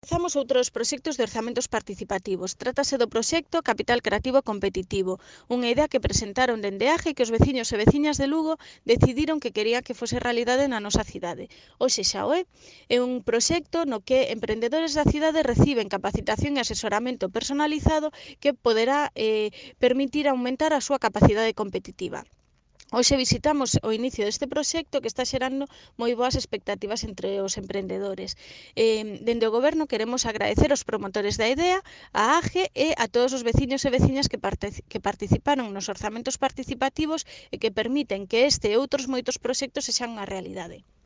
Comezamos outros proxectos de orzamentos participativos. Trátase do proxecto Capital Creativo Competitivo, unha idea que presentaron dende AGE e que os veciños e veciñas de Lugo decidiron que querían que fose realidade na nosa cidade. Hoxe xa o é. É un proxecto no que emprendedores da cidade reciben capacitación e asesoramento personalizado que poderá permitir aumentar a súa capacidade competitiva. Hoxe visitamos o inicio deste proxecto que está xerando moi boas expectativas entre os emprendedores. Dende o Goberno queremos agradecer aos promotores da idea, a AGE e a todos os veciños e veciñas que participaron nos orzamentos participativos e que permiten que este e outros moitos proxectos sexan unha realidade.